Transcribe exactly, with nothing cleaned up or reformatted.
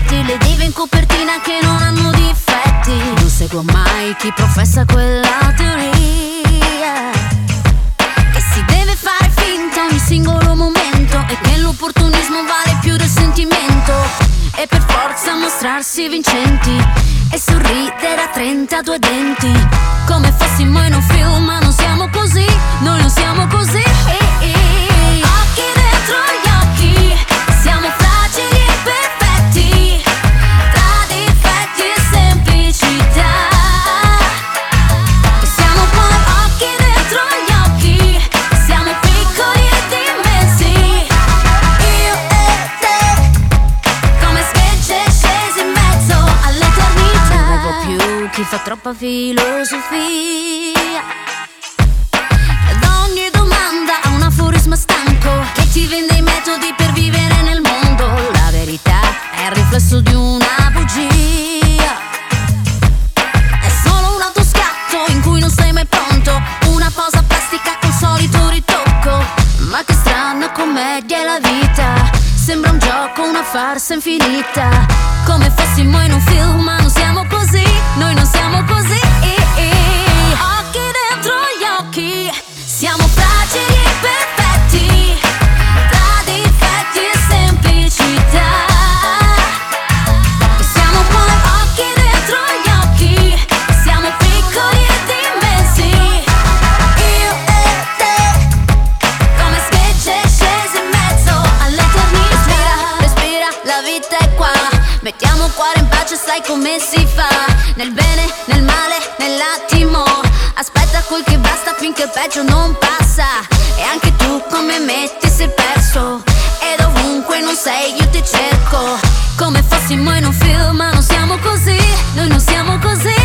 effetti, le dive in copertina che non hanno difetti. Non seguo mai chi professa quella teoria che si deve fare finta ogni singolo momento e che l'opportunismo vale più del sentimento, e per forza mostrarsi vincenti e sorridere a trentadue denti, come fossimo in un film, ma non siamo così, noi non siamo così. Occhi dentro gli occhi, siamo fragili e perfetti, tra difetti e semplicità. E siamo poi occhi dentro gli occhi, siamo piccoli ed immensi, io e te, come specie scesi in mezzo all'eternità. Non vedo più chi fa troppa filosofia, ed ogni domanda ha un aforisma stanco che ti vende i metodi per vivere nel mondo. La verità è il riflesso di una bugia, è solo un autoscatto in cui non sei mai pronto, una posa plastica col solito ritocco. Ma che strana commedia è la vita, sembra un gioco, una farsa infinita, come fossimo in un film, ma non siamo così, noi non siamo così. Occhi dentro gli occhi, siamo fragili e perfetti, tra difetti e semplicità. E siamo poi occhi dentro gli occhi, siamo piccoli ed immensi, io e te, come specie scesi in mezzo all'eternità. Respira, respira, la vita è qua, mettiamo il cuore in pace, sai come si fa, nel bene, nel male, nell'attimo. Aspetta quel che basta finché il peggio non passa, e anche tu come me ti sei perso, ed ovunque non sei io ti cerco, come fossimo in un film, ma non siamo così, noi non siamo così.